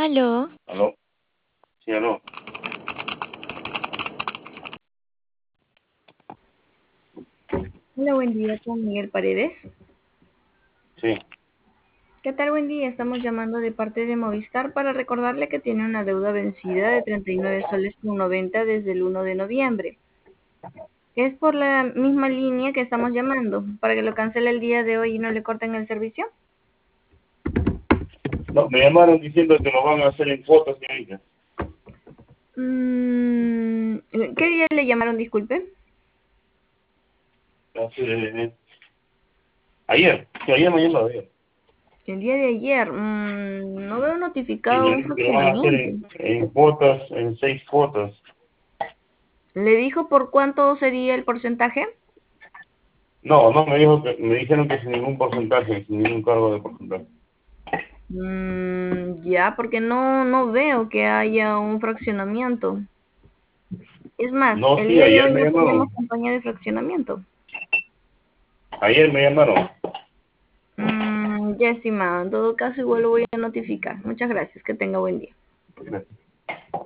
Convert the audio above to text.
Aló, ¿Aló? Sí, aló. Hola, buen día con Miguel Paredes. Sí. ¿Qué tal? Buen día. Estamos llamando de parte de Movistar para recordarle que tiene una deuda vencida de 39 soles con 90 desde el 1 de noviembre. Es por la misma línea que estamos llamando, para que lo cancele el día de hoy y no le corten el servicio. No, me llamaron diciendo que lo van a hacer en fotos, señorita. ¿Qué día le llamaron, disculpe? Ayer. Sí, ayer me llamaron ayer. El día de ayer. No veo Sí, notificado me un dijo que lo van a hacer fraccionamiento. en fotos, en 6 fotos. ¿Le dijo por cuánto sería el porcentaje? No, no, me dijeron que sin ningún porcentaje, sin ningún cargo de porcentaje. Ya, porque no veo que haya un fraccionamiento. Es más, No, el sí, día de ayer hoy me no tenemos llamaron. campaña de fraccionamiento. Ayer me llamaron. Ya, estimado. En todo caso, igual lo voy a notificar. Muchas gracias. Que tenga buen día.